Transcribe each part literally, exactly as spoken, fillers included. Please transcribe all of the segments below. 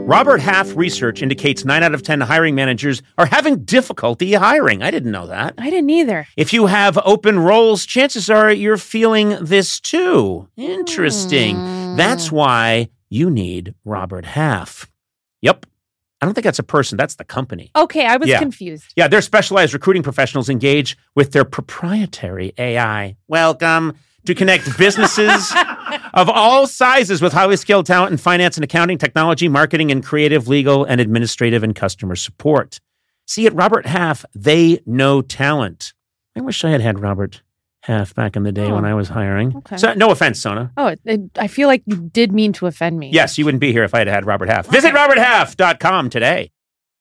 Robert Half research indicates nine out of ten hiring managers are having difficulty hiring. I didn't know that. I didn't either. If you have open roles, chances are you're feeling this too. Interesting. Mm. That's why you need Robert Half. Yep. I don't think that's a person. That's the company. Okay, I was yeah. confused. Yeah, their specialized recruiting professionals engage with their proprietary A I. Welcome to connect businesses of all sizes with highly skilled talent in finance and accounting, technology, marketing, and creative, legal, and administrative and customer support. See, at Robert Half, they know talent. I wish I had had Robert Half back in the day oh. when I was hiring. Okay. So, no offense, Sona. Oh, it, it, I feel like you did mean to offend me. Yes, you wouldn't be here if I had had Robert Half. Okay. Visit robert half dot com today.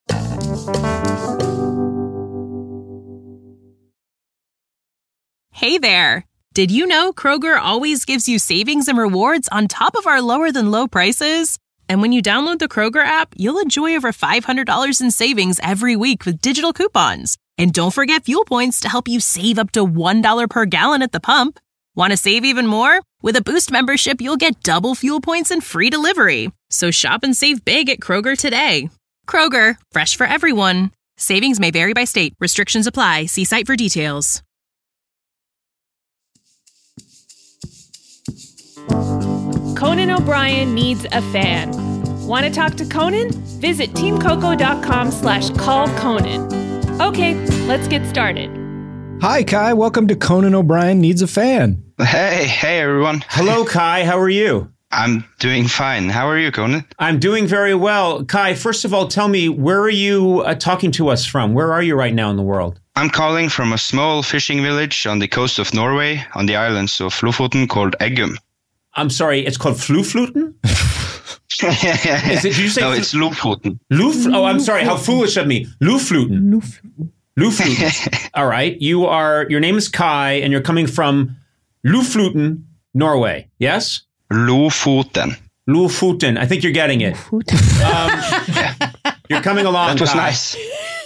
Hey there. Did you know Kroger always gives you savings and rewards on top of our lower than low prices? And when you download the Kroger app, you'll enjoy over five hundred dollars in savings every week with digital coupons. And don't forget fuel points to help you save up to one dollar per gallon at the pump. Want to save even more? With a Boost membership, you'll get double fuel points and free delivery. So shop and save big at Kroger today. Kroger, fresh for everyone. Savings may vary by state. Restrictions apply. See site for details. Conan O'Brien needs a fan. Want to talk to Conan? Visit teamcoco.com slash call Conan. Okay, let's get started. Hi, Kai. Welcome to Conan O'Brien Needs a Fan. Hey, hey, everyone. Hello, Kai. How are you? I'm doing fine. How are you, Conan? I'm doing very well. Kai, first of all, tell me, where are you uh, talking to us from? Where are you right now in the world? I'm calling from a small fishing village on the coast of Norway, on the islands of Lofoten, called Eggum. I'm sorry, it's called Flufluten? yeah, yeah, yeah. Is it, did you say no, fl- it's Lofoten. Luf- oh, I'm sorry. How foolish of me. Lufluten. Lufluten. Lufluten. All right. You are, your name is Kai, and you're coming from Lufluten, Norway. Yes? Lofoten. Lofoten. I think you're getting it. Um, yeah. You're coming along, That was Kai. nice.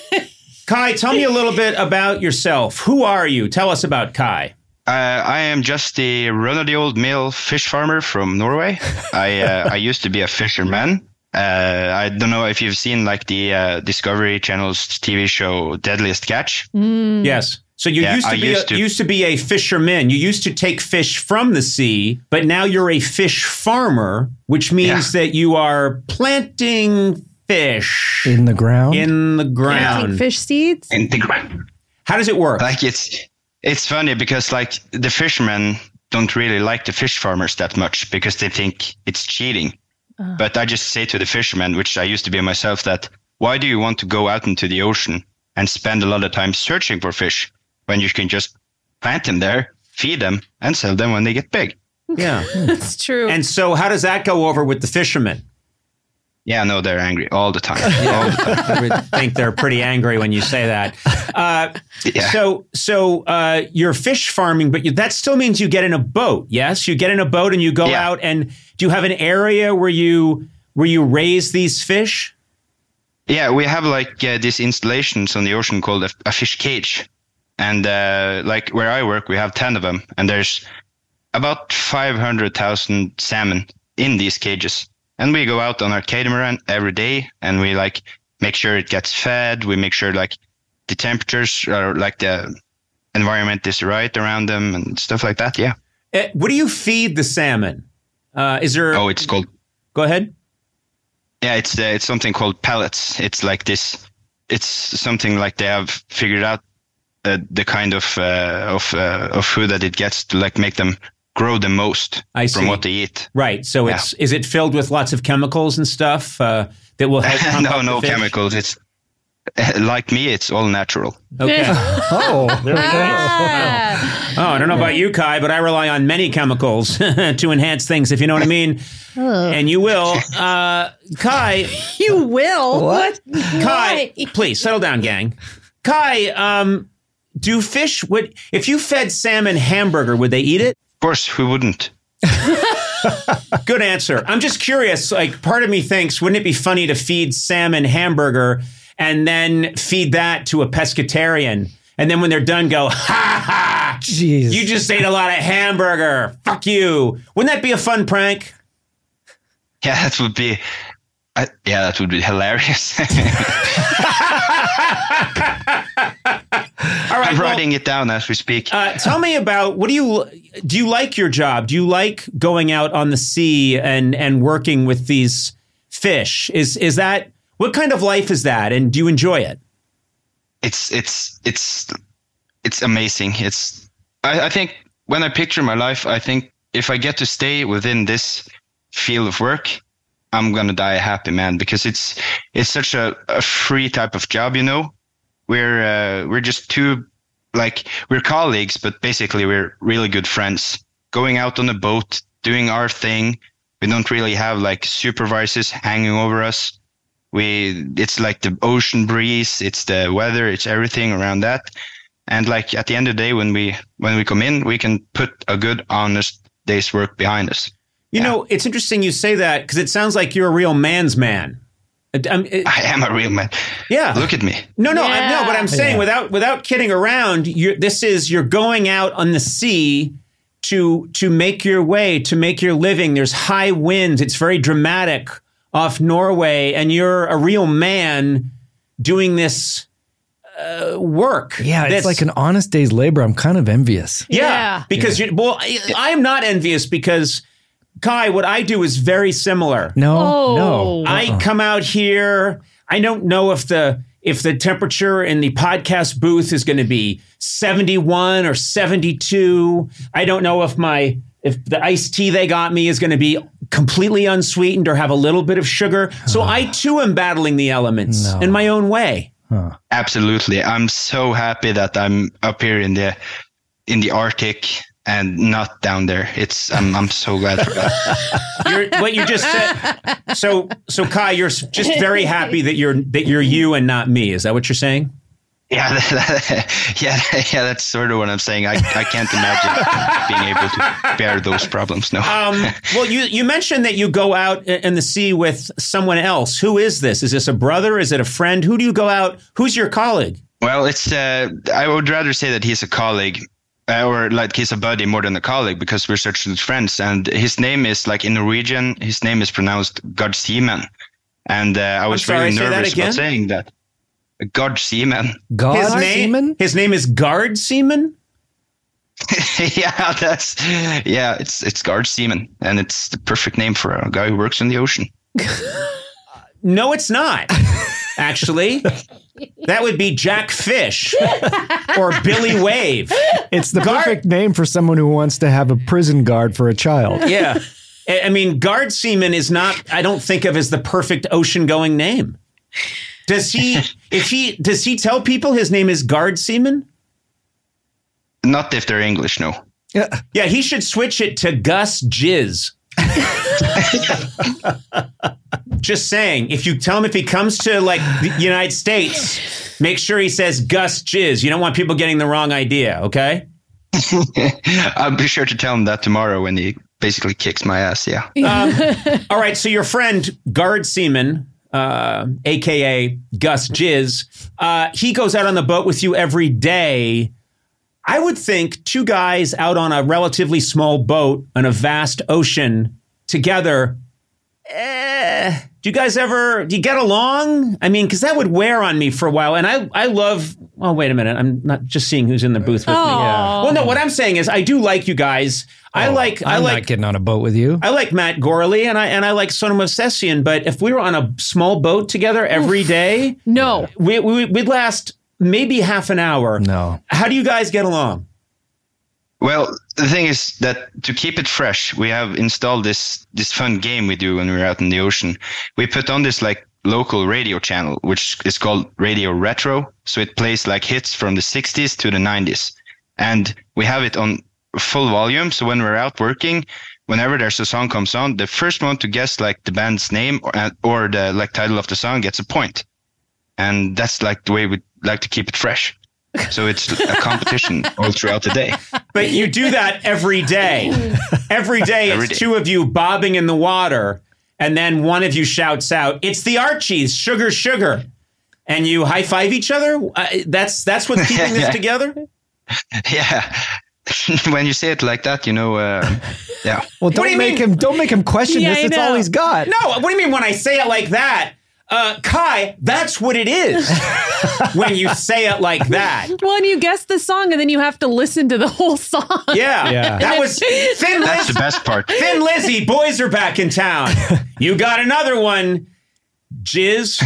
Kai, tell me a little bit about yourself. Who are you? Tell us about Kai. Uh, I am just a run-of-the-old-mill fish farmer from Norway. I uh, I used to be a fisherman. Uh, I don't know if you've seen like the uh, Discovery Channel's T V show Deadliest Catch. Mm. Yes. So you yeah, used to I be used a, to. used to be a fisherman. You used to take fish from the sea, but now you're a fish farmer, which means yeah. that you are planting fish in the ground. In the ground. Planting fish seeds in the ground. How does it work? Like it's. It's funny because like the fishermen don't really like the fish farmers that much because they think it's cheating. Uh. But I just say to the fishermen, which I used to be myself, that why do you want to go out into the ocean and spend a lot of time searching for fish when you can just plant them there, feed them, and sell them when they get big? Yeah, that's true. And so how does that go over with the fishermen? Yeah, no, they're angry all the time. All the time. I would think they're pretty angry when you say that. Uh, yeah. So, so uh, you're fish farming, but you, that still means you get in a boat. Yes, you get in a boat and you go yeah. out. And do you have an area where you where you raise these fish? Yeah, we have like uh, these installations on the ocean called a, a fish cage, and uh, like where I work, we have ten of them, and there's about five hundred thousand salmon in these cages. And we go out on our catamaran every day and we like make sure it gets fed. We make sure like the temperatures are like the environment is right around them and stuff like that. Yeah. Uh, what do you feed the salmon? Uh, is there? Oh, it's called. Go ahead. Yeah, it's uh, it's something called pellets. It's like this. It's something like they have figured out uh, the kind of uh, of uh, of food that it gets to like make them grow the most I from see. what they eat. Right. So yeah. it's is it filled with lots of chemicals and stuff uh, that will help pump no, up no the fish? chemicals. It's uh, like me. It's all natural. Okay. oh, there we go. Ah. Oh, I don't know about you, Kai, but I rely on many chemicals to enhance things, if you know what I mean. And you will. Uh, Kai. You will? What? Kai, please, settle down, gang. Kai, um, do fish, would if you fed salmon hamburger, would they eat it? Of course, who wouldn't? Good answer. I'm just curious. Like, part of me thinks, wouldn't it be funny to feed salmon hamburger and then feed that to a pescatarian? And then when they're done, go, ha ha! Jeez. You just ate a lot of hamburger. Fuck you. Wouldn't that be a fun prank? Yeah, that would be I, yeah, that would be hilarious. All right, I'm well, writing it down as we speak. Uh, tell me about what do you do? You like your job? Do you like going out on the sea and and working with these fish? Is is that what kind of life is that? And do you enjoy it? It's it's it's it's amazing. It's I, I think when I picture my life, I think if I get to stay within this field of work, I'm gonna die a happy man, because it's it's such a, a free type of job, you know. We're uh, we're just two, like we're colleagues, but basically we're really good friends. Going out on a boat, doing our thing. We don't really have like supervisors hanging over us. We it's like the ocean breeze, it's the weather, it's everything around that. And like at the end of the day, when we when we come in, we can put a good, honest day's work behind us. You Yeah. know, it's interesting you say that because it sounds like you're a real man's man. It- I'm- it- I am a real man. yeah. Look at me. No, no, I, no. Yeah. But I'm saying Yeah. without without kidding around, you're, this is you're going out on the sea to to make your way, to make your living. There's high winds. It's very dramatic off Norway, and you're a real man doing this uh, work. Yeah, it's That's- like an honest day's labor. I'm kind of envious. yeah, Yeah. because you well, I, I'm not envious because Kai, what I do is very similar. No, Oh. no. I come out here. I don't know if the if the temperature in the podcast booth is going to be seventy-one or seventy-two. I don't know if my if the iced tea they got me is going to be completely unsweetened or have a little bit of sugar. So I too am battling the elements No. in my own way. Absolutely. I'm so happy that I'm up here in the in the Arctic and not down there. It's I'm I'm so glad for that. You're, what you just said. So so Kai, you're s- just very happy that you're that you're you and not me. Is that what you're saying? Yeah, that, yeah, yeah. That's sort of what I'm saying. I, I can't imagine being able to bear those problems. No. Um, well, you, you mentioned that you go out i- in the sea with someone else. Who is this? Is this a brother? Is it a friend? Who do you go out? Who's your colleague? Well, it's. Uh, I would rather say that he's a colleague, uh, or like he's a buddy more than a colleague, because we're such good friends. And his name is like in Norwegian. His name is pronounced Gard Seaman, and uh, I was sorry, really say that nervous again? about saying that. Gard Seaman. God, His name, Seaman? his name is Gard Seaman. Yeah, that's yeah. It's it's Gard Seaman, and it's the perfect name for a guy who works in the ocean. No, it's not. Actually, that would be Jack Fish or Billy Wave. It's the Guard- perfect name for someone who wants to have a prison guard for a child. Yeah, I I mean, Gard Seaman is not. I don't think of as the perfect ocean-going name. Does he? If he does, he tell people his name is Gard Seaman? Not if they're English, no. Yeah. Yeah, he should switch it to Gus Jizz. Just saying, if you tell him if he comes to like the United States, make sure he says Gus Jizz. You don't want people getting the wrong idea, okay? I'll be sure to tell him that tomorrow when he basically kicks my ass. Yeah. Um, all right, so your friend Gard Seaman, uh, A K A Gus Jizz, uh, he goes out on the boat with you every day. I would think two guys out on a relatively small boat on a vast ocean together. Eh, do you guys ever, do you get along? I mean, because that would wear on me for a while. And I, I love, oh, wait a minute. I'm not just seeing who's in the booth with me. Aw. Well, no, what I'm saying is I do like you guys. I Oh, like, I I'm like, not getting on a boat with you. I like Matt Gorley and I and I like Sonam Obsession, but if we were on a small boat together every day, No. we, we we'd last maybe half an hour. No. How do you guys get along? Well, the thing is that to keep it fresh, we have installed this this fun game we do when we're out in the ocean. We put on this like local radio channel, which is called Radio Retro. So it plays like hits from the sixties to the nineties. And we have it on full volume. So when we're out working, whenever there's a song comes on, the first one to guess like the band's name or, or the like title of the song gets a point. And that's like the way we like to keep it fresh. So it's a competition all throughout the day. But you do that every day. Every day, Every it's day. two of you bobbing in the water, and then one of you shouts out, "It's the Archies, sugar, sugar," and you high five each other. Uh, that's that's what's keeping this together. Yeah, when you say it like that, you know, uh, yeah. Well, don't do you make mean? him don't make him question Yeah, this. I It's know. all he's got. No, what do you mean when I say it like that? Uh, Kai, that's what it is when you say it like that. Well, and you guess the song, and then you have to listen to the whole song. Yeah, Yeah. that was Thin That's Liz. the best part. Thin Lizzy, boys are back in town. You got another one, Jizz.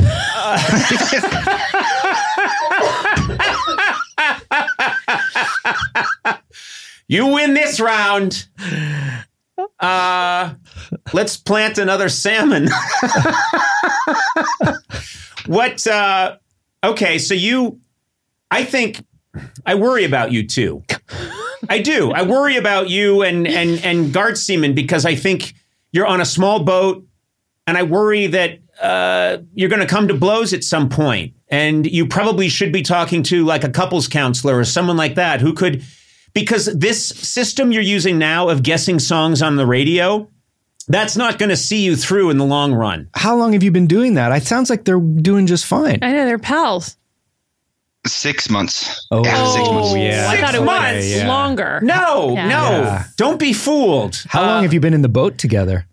You win this round. Uh, let's plant another salmon. What? Uh, okay, so you, I think, I worry about you too. I do. I worry about you and and and guard seaman because I think you're on a small boat, and I worry that uh, you're going to come to blows at some point, and you probably should be talking to like a couples counselor or someone like that who could. Because this system you're using now of guessing songs on the radio, that's not going to see you through in the long run. How long have you been doing that? It sounds like they're doing just fine. I know, they're pals. Six months. Oh. yeah, six months. yeah. I Six thought it months. was Yeah. longer. No, Yeah. no, Yeah. don't be fooled. How Uh, long have you been in the boat together?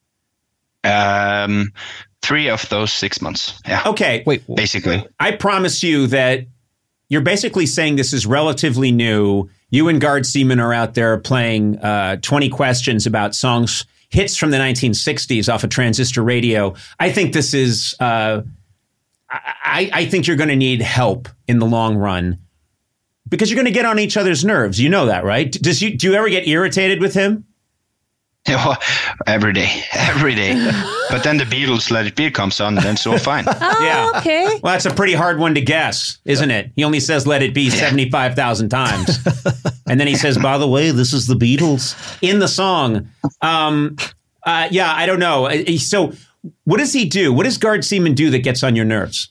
Um, three of those six months. Yeah, Okay, Wait, basically. I promise you that you're basically saying this is relatively new. You and Guard Seaman are out there playing uh, twenty questions about songs, hits from the nineteen sixties off of transistor radio. I think this is, uh, I, I think you're going to need help in the long run because you're going to get on each other's nerves. You know that, right? Does you, do you ever get irritated with him? Yeah, every day, every day. But then the Beatles' Let It Be comes on, and then it's all fine. Yeah. Okay. Well, that's a pretty hard one to guess, isn't it? He only says "Let It Be" seventy-five thousand times, and then he says, "By the way, this is the Beatles" in the song. Um, uh, yeah, I don't know. Uh, So, what does he do? What does Guard Seaman do that gets on your nerves?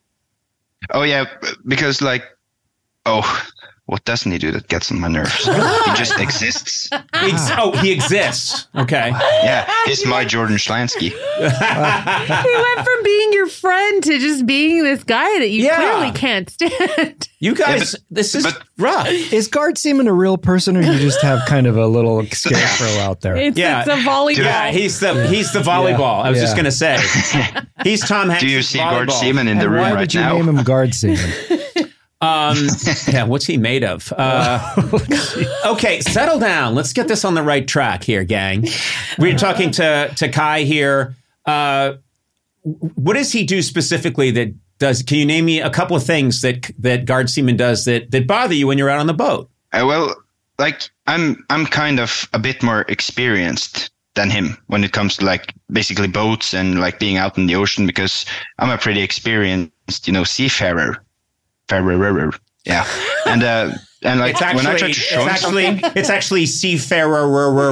Oh yeah, because like, oh, what doesn't he do that gets on my nerves? He just exists. Ex- oh, he exists. Okay. Yeah, he's my Jordan Schlansky. He went from being your friend to just being this guy that you Yeah. clearly can't stand. You guys, Yeah, but- this is but- rough. Is Guard Seaman a real person, or you just have kind of a little scarecrow out there? It's, Yeah. it's a volleyball. Yeah, he's the he's the volleyball. I was just Yeah. gonna say, he's Tom Hanks. Do you see Gord Seaman in the And room why right did you now? name him Guard Seaman? Um, yeah, what's he made of? Uh, okay, settle down. Let's get this on the right track here, gang. We're talking to to Kai here. Uh, what does he do specifically that does? Can you name me a couple of things that that Guard Seaman does that that bother you when you're out on the boat? Uh, well, like I'm, I'm kind of a bit more experienced than him when it comes to like basically boats and like being out in the ocean because I'm a pretty experienced, you know, seafarer. Farer, yeah, and uh, and like It's actually when I try to it's show him actually something, it's actually seafarer.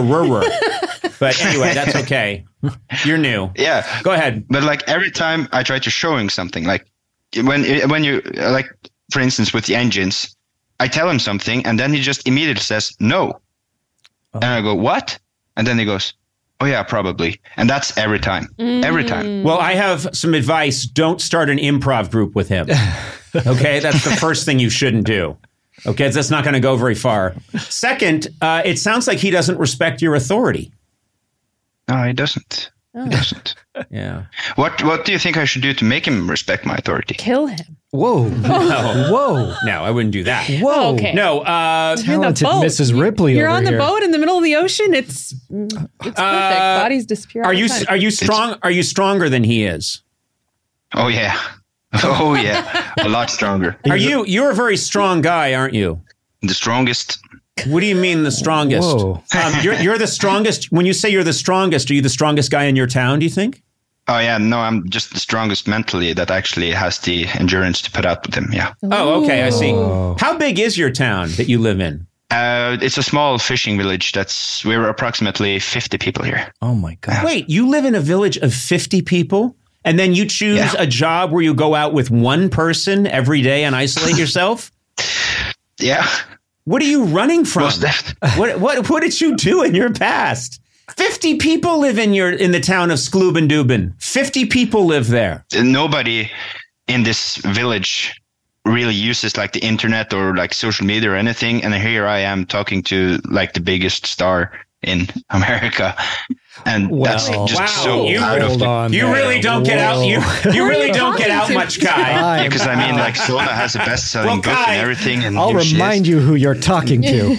But anyway, that's okay. You're new. yeah, Go ahead. but like every time I try to show him something, like when when you like, for instance, with the engines, I tell him something, and then he just immediately says no, and I go what, and then he goes, oh yeah, probably, and that's every time, every time. Well, I have some advice. Don't start an improv group with him. Okay, that's the first thing you shouldn't do. Okay, that's not going to go very far. Second, uh, it sounds like he doesn't respect your authority. No, he doesn't. He doesn't. Yeah. What What do you think I should do to make him respect my authority? Kill him. Whoa. Whoa. No, I wouldn't do that. Whoa. Okay. No. Uh, You're in the Talented boat. Missus Ripley You're over on the here. boat in the middle of the ocean. It's it's perfect. Uh, Bodies disappear. all are the you time. are you strong? Are you stronger than he is? Oh yeah, oh yeah, a lot stronger. Are you? You're a very strong guy, aren't you? The strongest. What do you mean the strongest? Whoa. Um, you're you're the strongest. When you say you're the strongest, are you the strongest guy in your town? Do you think? Oh yeah, no, I'm just the strongest mentally that actually has the endurance to put up with him. Yeah, Oh, okay, I see. Oh. How big is your town that you live in? uh, it's a small fishing village. That's we're approximately fifty people here. Oh my God. Wait, you live in a village of fifty people? And then you choose Yeah. a job where you go out with one person every day and isolate yourself? Yeah, What are you running from? most def- What what what did you do in your past? fifty people live in your in the town of Sklubenduben. fifty people live there. nobody in this village really uses like the internet or like social media or anything. And here I am talking to like the biggest star in America. And Well, that's just wow. so You- out of Hold the on. You there. really don't get out. You you really don't get out much, Kai. I'm Because I mean, out. like Sona has a best-selling Well, book Kai, and everything. And I'll here she is. remind you who you're talking to.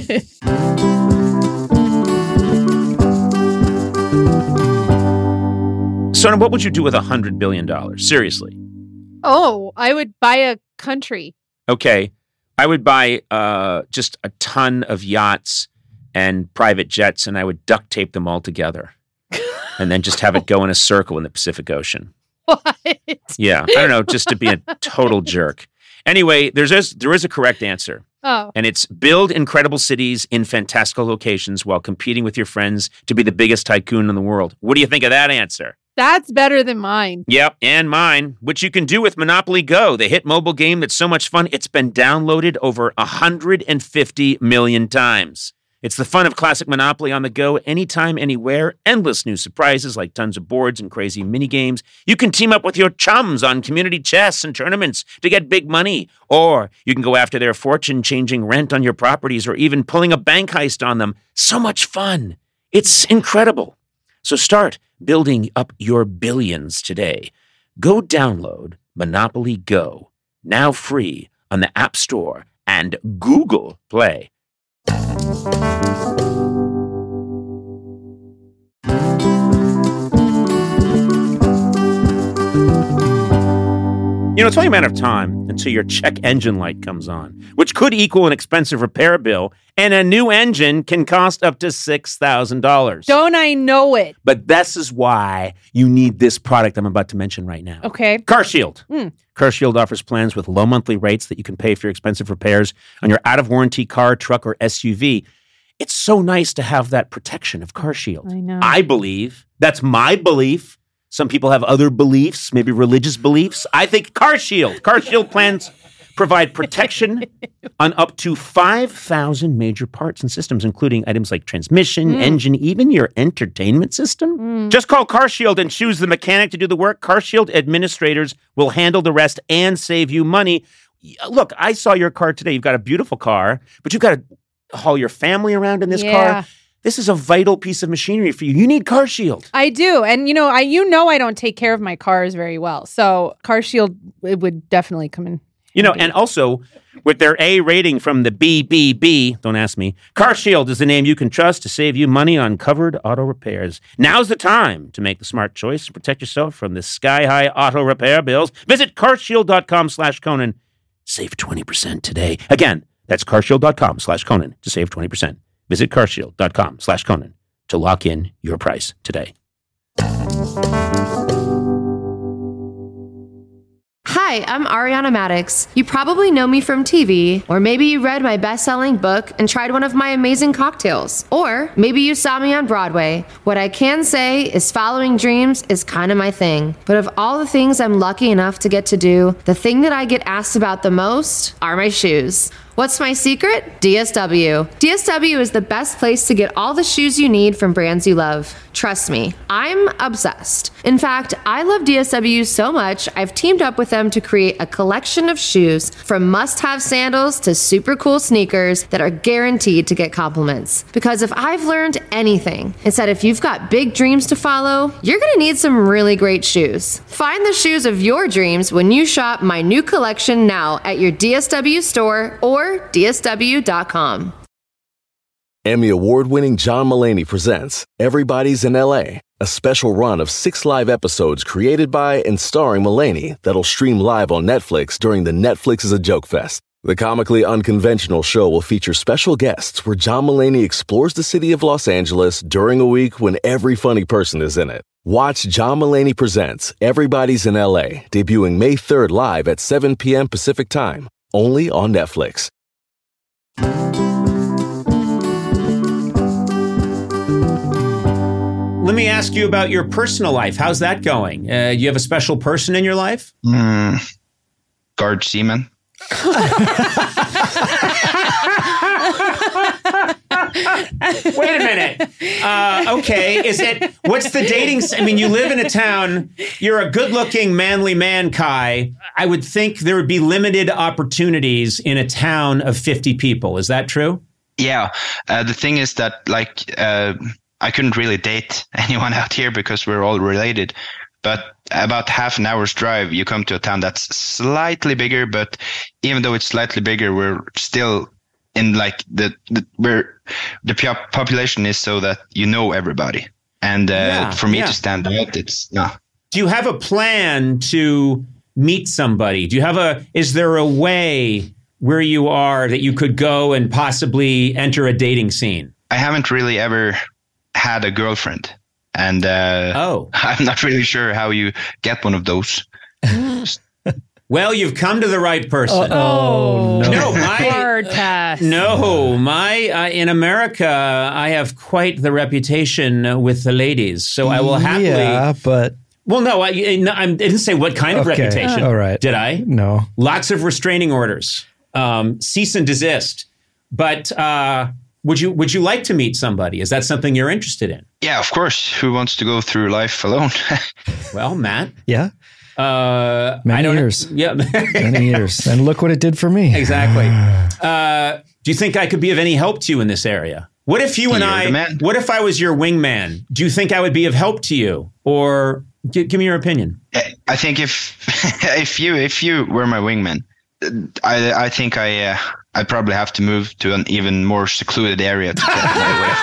Sona, what would you do with a hundred billion dollars? Seriously. Oh, I would buy a country. Okay. I would buy uh, just a ton of yachts and private jets, and I would duct tape them all together, and then just have it go in a circle in the Pacific Ocean. What? Yeah, I don't know, just to be a total jerk. Anyway, there's a, there is a correct answer, Oh, and it's build incredible cities in fantastical locations while competing with your friends to be the biggest tycoon in the world. What do you think of that answer? that's better than mine. Yep, and mine, which you can do with Monopoly Go, the hit mobile game that's so much fun, it's been downloaded over one hundred fifty million times. It's the fun of classic Monopoly on the go, anytime, anywhere, endless new surprises like tons of boards and crazy mini games. You can team up with your chums on community chess and tournaments to get big money, or you can go after their fortune changing rent on your properties or even pulling a bank heist on them. So much fun. It's incredible. So start building up your billions today. Go download Monopoly Go, now free on the App Store and Google Play. You know, it's only a matter of time until your check engine light comes on, which could equal an expensive repair bill, and a new engine can cost up to six thousand dollars. Don't I know it? But this is why you need this product I'm about to mention right now. Okay. CarShield. Mm. CarShield offers plans with low monthly rates that you can pay for your expensive repairs on your out-of-warranty car, truck, or S U V. It's so nice to have that protection of CarShield. I know. I believe. That's my belief. Some people have other beliefs, maybe religious beliefs. I think CarShield. CarShield plans provide protection on up to five thousand major parts and systems, including items like transmission, Mm. engine, even your entertainment system. Mm. Just call CarShield and choose the mechanic to do the work. CarShield administrators will handle the rest and save you money. Look, I saw your car today. You've got a beautiful car, but you've got to haul your family around in this Yeah. car. This is a vital piece of machinery for you. You need CarShield. I do. And you know, I you know I don't take care of my cars very well. So CarShield, it would definitely come in. You know, handy. and also with their A rating from the B B B, don't ask me, CarShield is the name you can trust to save you money on covered auto repairs. Now's the time to make the smart choice to protect yourself from the sky-high auto repair bills. Visit carshield.com slash Conan. Save twenty percent today. Again, that's carshield.com slash Conan to save twenty percent. Visit carshield.com slash Conan to lock in your price today. Hi, I'm Ariana Maddox. You probably know me from T V, or maybe you read my best-selling book and tried one of my amazing cocktails. Or maybe you saw me on Broadway. What I can say is following dreams is kind of my thing. But of all the things I'm lucky enough to get to do, the thing that I get asked about the most are my shoes. What's my secret? D S W. D S W is the best place to get all the shoes you need from brands you love. Trust me, I'm obsessed. In fact, I love D S W so much, I've teamed up with them to create a collection of shoes from must-have sandals to super cool sneakers that are guaranteed to get compliments. Because if I've learned anything, it's that if you've got big dreams to follow, you're gonna need some really great shoes. Find the shoes of your dreams when you shop my new collection now at your D S W store or D S W dot com. Emmy award-winning John Mulaney presents Everybody's in L A, a special run of six live episodes created by and starring Mulaney that'll stream live on Netflix during the Netflix is a Joke Fest. The comically unconventional show will feature special guests where John Mulaney explores the city of Los Angeles during a week when every funny person is in it. Watch John Mulaney Presents Everybody's in L A, debuting May third live at seven p.m. Pacific Time, only on Netflix. Let me ask you about your personal life. How's that going? Uh, you have a special person in your life? Mm, Guard Seaman. Wait a minute. Uh, okay, is it, what's the dating, s- I mean, you live in a town, you're a good-looking, manly man, Kai. I would think there would be limited opportunities in a town of fifty people. Is that true? Yeah. Uh, the thing is that, like, uh, I couldn't really date anyone out here because we're all related. But about half an hour's drive, you come to a town that's slightly bigger. But even though it's slightly bigger, we're still in like the, the where the pop- population is so that you know everybody. And uh, Yeah, for me yeah. to stand out, it's no. Do you have a plan to meet somebody? Do you have a, is there a way where you are that you could go and possibly enter a dating scene? I haven't really ever had a girlfriend. And uh, Oh. I'm not really sure how you get one of those. Well, you've come to the right person. Oh, no. No, my hard pass. no, my uh, in America, I have quite the reputation with the ladies, so I will happily. Yeah, but Well, no, I, no, I didn't say what kind of Okay, reputation. all right. Did I? no. Lots of restraining orders, um, cease and desist. But uh, would you would you like to meet somebody? Is that something you're interested in? Yeah, of course. Who wants to go through life alone? Well, Matt, Yeah, uh, Many I don't years. Yeah, many years. And look what it did for me. exactly. Uh, do you think I could be of any help to you in this area? What if you and You're I? the man. What if I was your wingman? Do you think I would be of help to you, or g- give me your opinion? I think if if you if you were my wingman, I I think I uh, I'd probably have to move to an even more secluded area to get away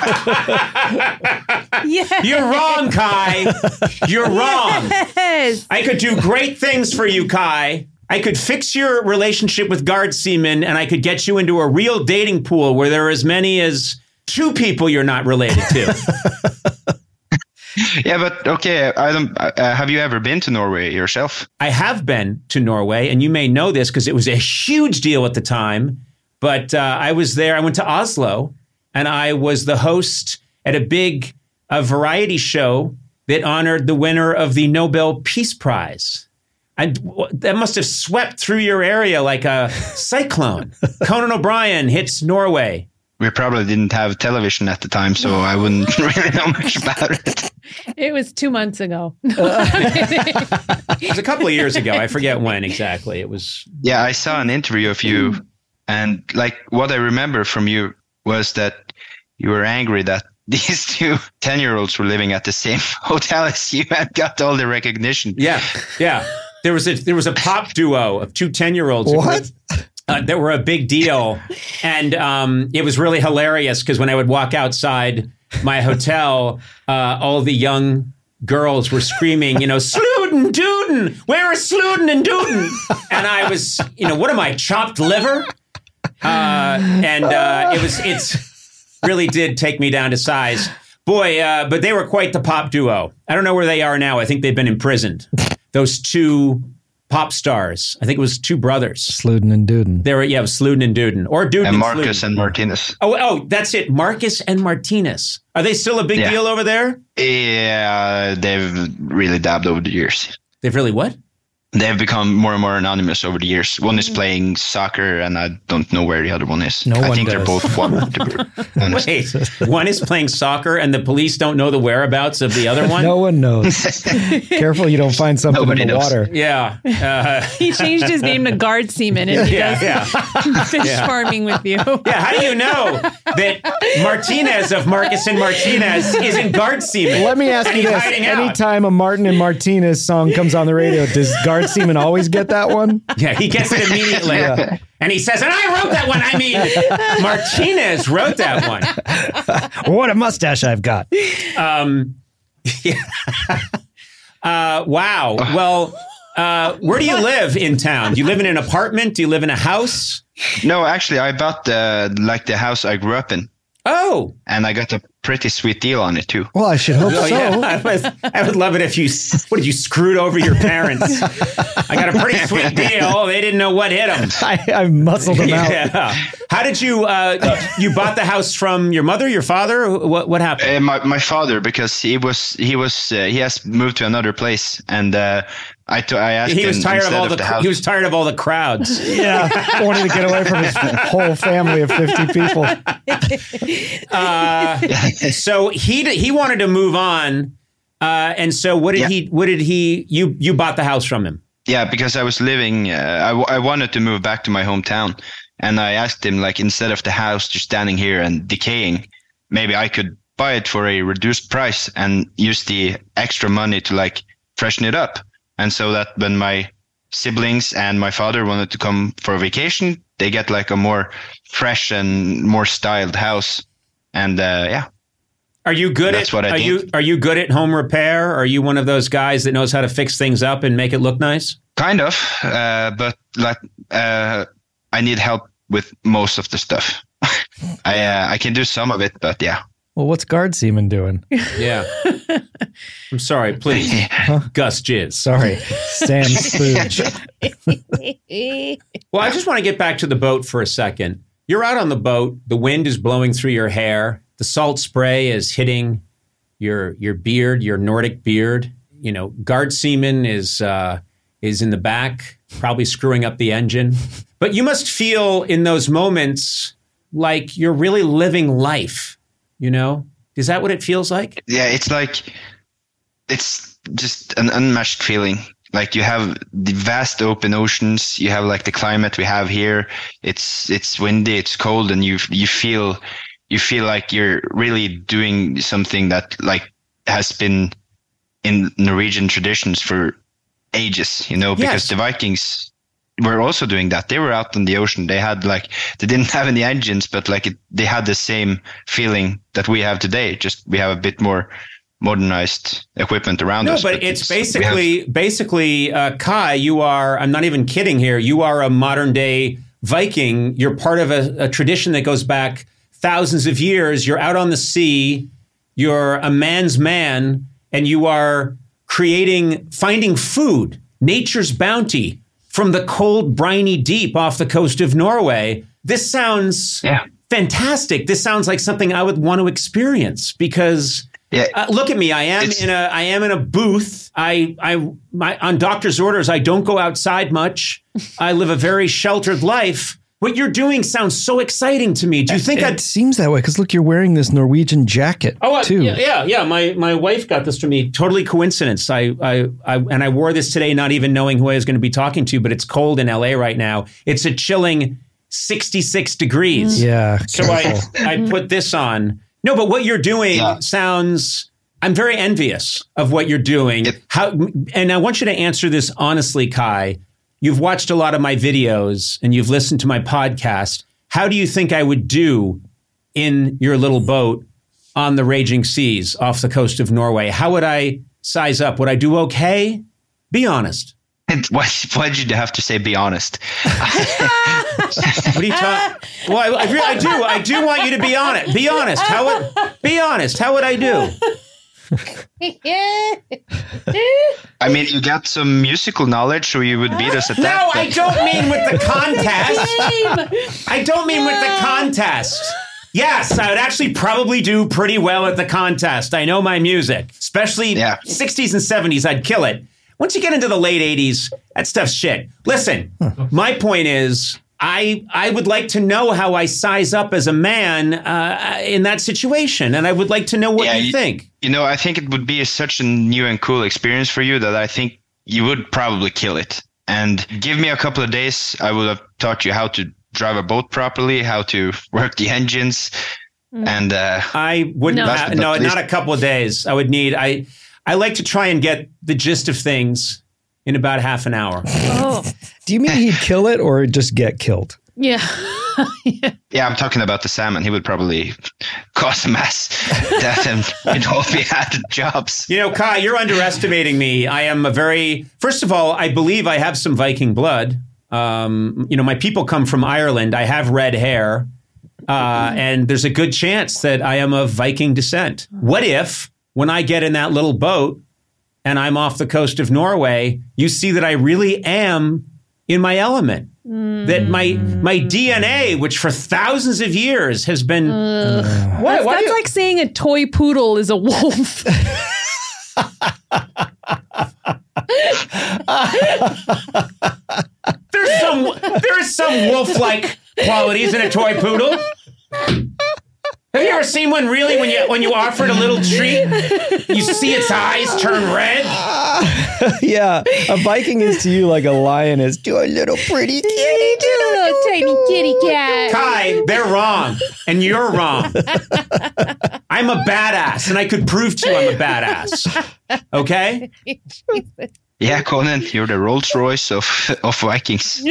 from. Yes. You're wrong, Kai. You're wrong. Yes. I could do great things for you, Kai. I could fix your relationship with guard seamen, and I could get you into a real dating pool where there are as many as two people you're not related to. Yeah, but okay. I don't. Uh, have you ever been to Norway yourself? I have been to Norway, and you may know this because it was a huge deal at the time. But uh, I was there. I went to Oslo, and I was the host at a big uh, variety show that honored the winner of the Nobel Peace Prize. And that must have swept through your area like a cyclone. Conan O'Brien hits Norway. We probably didn't have television at the time, so I wouldn't really know much about it. It was two months ago. It was a couple of years ago. I forget when exactly. It was. Yeah, I saw an interview of you, and like what I remember from you was that you were angry that these two ten-year-olds were living at the same hotel as you and got all the recognition. Yeah, yeah. There was a there was a pop duo of two ten-year-olds. What? Uh, that were a big deal. And um, it was really hilarious because when I would walk outside my hotel, uh, all the young girls were screaming, you know, Sluden, Duden, where is Sluden and Duden? And I was, you know, what am I, chopped liver? Uh, and uh, it was, it's really did take me down to size. Boy, uh, but they were quite the pop duo. I don't know where they are now. I think they've been imprisoned. Those two pop stars. I think it was two brothers. Sluden and Duden. They were, yeah, it was Sluden and Duden. Or Duden And and Marcus Sluden. and Martinez. Oh, oh, that's it. Marcus and Martinez. Are they still a big Yeah. deal over there? Yeah, they've really dabbed over the years. They've really what? They've become more and more anonymous over the years. One is playing soccer, and I don't know where the other one is. No I one think does. they're both one. To be honest. Wait, one is playing soccer and the police don't know the whereabouts of the other one? No one knows. Careful you don't find something Nobody in the knows. water. Yeah. Uh, He changed his name to guard seaman and he yeah, does yeah. fish Yeah. farming with you. Yeah, how do you know that Martinez of Marcus and Martinez isn't guard seaman? Let me ask And you he's this. hiding out. Anytime a Martin and Martinez song comes on the radio, does Guard Seaman always get that one? Yeah, he gets it immediately. Yeah. And he says, and I wrote that one. I mean, Martinez wrote that one. What a mustache I've got. Um, yeah. uh, wow. Well, uh, where do you live in town? Do you live in an apartment? Do you live in a house? No, actually, I bought the like the house I grew up in, Oh, and I got a pretty sweet deal on it too. Well, I should hope Oh, so. yeah. I, would, I would love it if you, what did you, screwed over your parents? I got a pretty sweet deal. They didn't know what hit them. I, I muscled them out. Yeah. How did you, uh, you bought the house from your mother, your father? What what happened? Uh, my my father, because he was he was uh, he has moved to another place, and uh, I t- I asked He him was tired of instead all the, the house. he was tired of all the crowds. Yeah, wanted to get away from his whole family of fifty people. Uh, so he he wanted to move on, uh, and so what did Yeah. he? What did he? You you bought the house from him. Yeah, because I was living, uh, I, w- I wanted to move back to my hometown. And I asked him, like, instead of the house just standing here and decaying, maybe I could buy it for a reduced price and use the extra money to, like, freshen it up. And so that when my siblings and my father wanted to come for a vacation, they get, like, a more fresh and more styled house. And, uh, yeah. Are you good That's at what I are did. you are you good at home repair? Are you one of those guys that knows how to fix things up and make it look nice? Kind of, uh, but, like, uh, I need help with most of the stuff. I uh, I can do some of it, but yeah. Well, what's guard seaman doing? Yeah. I'm sorry, please. Gus Jizz. Sorry, Sam Spooge. Well, I just want to get back to the boat for a second. You're out on the boat. The wind is blowing through your hair. The salt spray is hitting your your beard, your Nordic beard. You know, guard seaman is uh, is in the back, probably screwing up the engine. But you must feel in those moments like you're really living life. You know, is that what it feels like? Yeah, it's like, it's just an unmatched feeling. Like you have the vast open oceans, you have like the climate we have here. It's it's windy, it's cold, and you you feel you feel like you're really doing something that like has been in Norwegian traditions for ages, you know, because Yes. the Vikings were also doing that. They were out in the ocean. They had like, they didn't have any engines, but like it, they had the same feeling that we have today. Just we have a bit more modernized equipment around No, us. but it's we have- basically, basically, uh, Kai, you are, I'm not even kidding here, you are a modern day Viking. You're part of a, a tradition that goes back thousands of years. You're out on the sea, you're a man's man, and you are creating, finding food, nature's bounty from the cold, briny deep off the coast of Norway. This sounds Yeah. fantastic. This sounds like something I would want to experience because Yeah. uh, look at me. I am It's- in a I am in a booth. I I my on doctor's orders. I don't go outside much. I live a very sheltered life. What you're doing sounds so exciting to me. Do you think It I'd seems that way because look, you're wearing this Norwegian jacket Oh, uh, too. yeah, yeah, yeah. My my wife got this for me. Totally coincidence. I, I, I, and I wore this today, not even knowing who I was going to be talking to. But it's cold in L A right now. It's a chilling sixty-six degrees. Yeah, So I, careful. I put this on. No, but what you're doing Yeah. sounds. I'm very envious of what you're doing. It- How? And I want you to answer this honestly, Kai. You've watched a lot of my videos and you've listened to my podcast. How do you think I would do in your little boat on the raging seas off the coast of Norway? How would I size up? Would I do okay? Be honest. why, why did you have to say be honest? What are you talking? Well, I, I, re- I do. I do want you to be honest. Be honest. How would? Be honest. How would I do? I mean, you got some musical knowledge, so you would beat us at No, that. I but- don't mean with the contest. I don't mean with the contest. Yes, I would actually probably do pretty well at the contest. I know my music, especially Yeah. sixties and seventies. I'd kill it. Once you get into the late eighties, that stuff's shit. Listen, my point is, I I would like to know how I size up as a man uh, in that situation, and I would like to know what Yeah, you you- think. You know, I think it would be such a new and cool experience for you that I think you would probably kill it. And give me a couple of days, I would have taught you how to drive a boat properly, how to work the engines, and uh, I wouldn't. No. have, no, not a couple of days. I would need. I I like to try and get the gist of things in about half an hour. Oh, Do you mean he'd kill it or just get killed? yeah. yeah. yeah, I'm talking about the salmon. He would probably cause a mass death, and we'd all be out of jobs. You know, Kai, you're underestimating me. I am a very. First of all, I believe I have some Viking blood. Um, you know, my people come from Ireland. I have red hair. Uh, and there's a good chance that I am of Viking descent. What if, when I get in that little boat and I'm off the coast of Norway, you see that I really am in my element? Mm. That my my D N A, which for thousands of years has been... Uh, why, that's why that's you, like saying a toy poodle is a wolf. There's some there is some wolf-like qualities in a toy poodle. Have you ever seen one really when you when you offer it a little treat, you see its eyes turn red? Uh, yeah, a Viking is to you like a lion is to a little pretty kitty, to a little tiny kitty cat. Kai, they're wrong, and you're wrong. I'm a badass, and I could prove to you I'm a badass. Okay? Yeah, Conan, you're the Rolls Royce of of Vikings.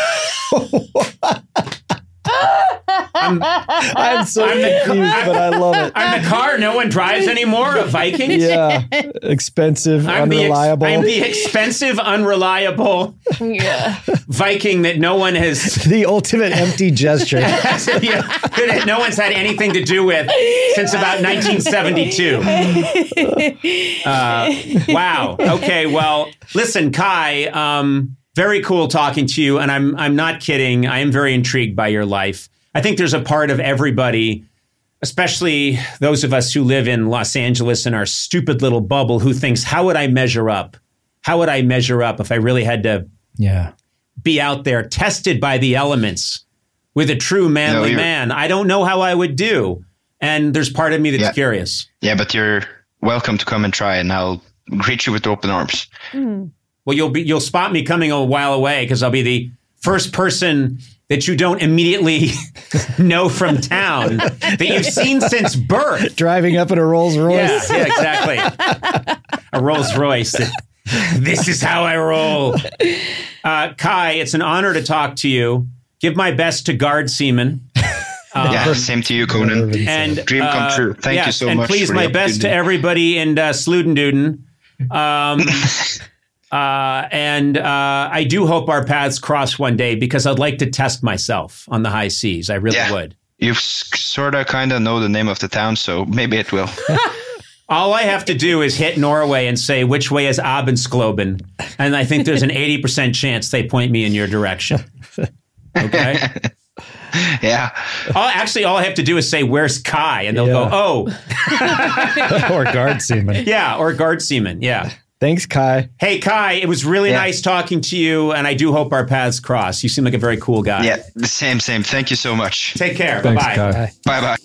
I'm, I'm so I'm the, confused, I'm, but I love it. I'm the car no one drives anymore of Vikings. Yeah, expensive, I'm unreliable. The ex- I'm the expensive, unreliable yeah. Viking that no one has... The ultimate empty gesture. Yeah, that no one's had anything to do with since about nineteen seventy-two. Uh, wow. Okay, well, listen, Kai... Um, Very cool talking to you, and I'm I'm not kidding. I am very intrigued by your life. I think there's a part of everybody, especially those of us who live in Los Angeles in our stupid little bubble, who thinks, how would I measure up? How would I measure up if I really had to yeah. be out there tested by the elements with a true manly no, man? I don't know how I would do. And there's part of me that's yeah. curious. Yeah, but you're welcome to come and try, and I'll greet you with open arms. Mm. Well, you'll be you'll spot me coming a while away because I'll be the first person that you don't immediately know from town that you've seen since birth. Driving up in a Rolls Royce. Yeah, yeah, exactly. A Rolls Royce. This is how I roll. Uh, Kai, it's an honor to talk to you. Give my best to Guard Seaman. Uh, yeah, same to you, Conan. And dream come uh, true. Thank yes, you so and much. And please, my best to everybody in uh, Sludenduden. Um Uh, and uh, I do hope our paths cross one day because I'd like to test myself on the high seas. I really yeah. would. You sort of kind of know the name of the town, so maybe it will. All I have to do is hit Norway and say, which way is Abenskloben? And I think there's an eighty percent chance they point me in your direction. Okay? Yeah. All, actually, all I have to do is say, where's Kai? And they'll yeah. go, oh. Or Guard Seaman. Yeah, or Guard Seaman. Yeah. Thanks, Kai. Hey, Kai, it was really yeah. nice talking to you, and I do hope our paths cross. You seem like a very cool guy. Yeah, the same, same. Thank you so much. Take care. Thanks, Bye-bye. Kai. Bye-bye.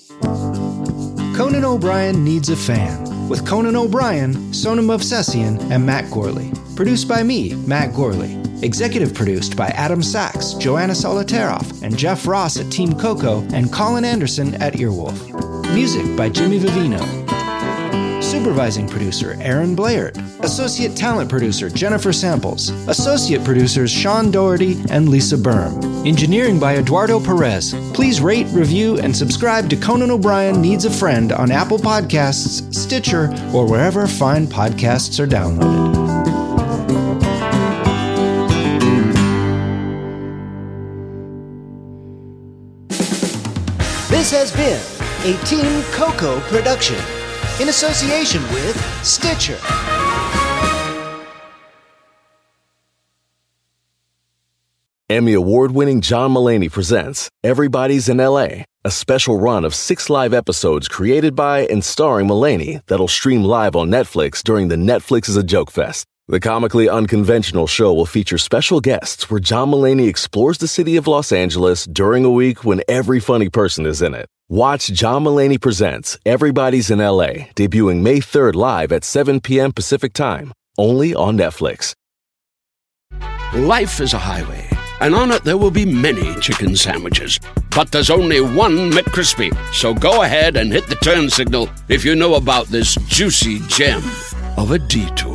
Conan O'Brien Needs a Fan with Conan O'Brien, Sonam Movsesian, and Matt Gorley. Produced by me, Matt Gorley. Executive produced by Adam Sachs, Joanna Solitaroff, and Jeff Ross at Team Coco, and Colin Anderson at Earwolf. Music by Jimmy Vivino. Supervising producer, Aaron Blaird. Associate talent producer, Jennifer Samples. Associate producers, Sean Doherty and Lisa Berm. Engineering by Eduardo Perez. Please rate, review, and subscribe to Conan O'Brien Needs a Friend on Apple Podcasts, Stitcher, or wherever fine podcasts are downloaded. This has been a Team Coco production, in association with Stitcher. Emmy award-winning John Mulaney presents Everybody's in L A, a special run of six live episodes created by and starring Mulaney that'll stream live on Netflix during the Netflix is a Joke Fest. The comically unconventional show will feature special guests where John Mulaney explores the city of Los Angeles during a week when every funny person is in it. Watch John Mulaney Presents Everybody's in L A, debuting May third live at seven p.m. Pacific Time, only on Netflix. Life is a highway, and on it there will be many chicken sandwiches. But there's only one McCrispy, so go ahead and hit the turn signal if you know about this juicy gem of a detour.